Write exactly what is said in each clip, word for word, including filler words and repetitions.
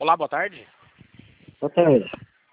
Olá, boa tarde. Boa tarde.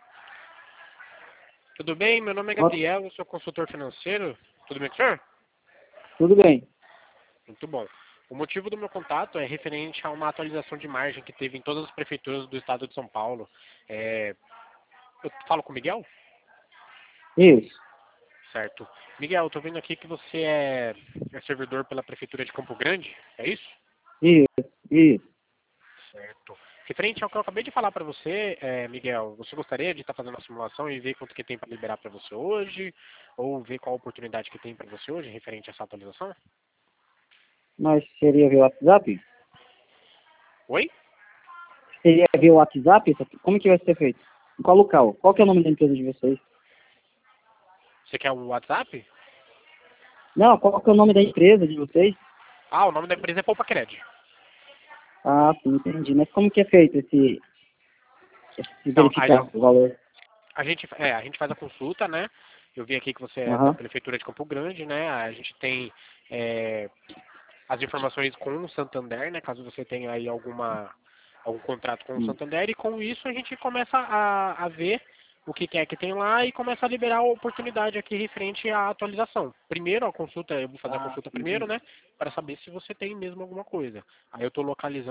Tudo bem? Meu nome é Boa- Gabriel, eu sou consultor financeiro. Tudo bem com o senhor? Tudo bem. Muito bom. O motivo do meu contato é referente a uma atualização de margem que teve em todas as prefeituras do estado de São Paulo. É, Eu falo com o Miguel? Isso. Certo. Miguel, eu tô vendo aqui que você é, é servidor pela prefeitura de Campo Grande, é isso? Isso. Isso. Certo. Referente ao que eu acabei de falar para você, é, Miguel, você gostaria de estar fazendo uma simulação e ver quanto que tem para liberar para você hoje? Ou ver qual a oportunidade que tem para você hoje referente a essa atualização? Mas seria via WhatsApp? Oi? Seria via WhatsApp? Isso aqui? Como que vai ser feito? Em qual local? Qual que é o nome da empresa de vocês? Você quer o WhatsApp? Não, qual que é o nome da empresa de vocês? Ah, o nome da empresa é Poupa Cred. Ah, sim, entendi. Mas como que é feito esse, esse Então, a, verificar o valor? a gente, é, a gente faz a consulta, né? Eu vi aqui que você é da Aham. prefeitura de Campo Grande, né? A gente tem é, as informações com o Santander, né? Caso você tenha aí alguma algum contrato com o Hum. Santander, e com isso a gente começa a, a ver o que que é que tem lá e começa a liberar a oportunidade aqui referente à atualização. Primeiro a consulta, eu vou fazer a Ah, consulta primeiro, entendi. né? Para saber se você tem mesmo alguma coisa. Aí eu estou localizando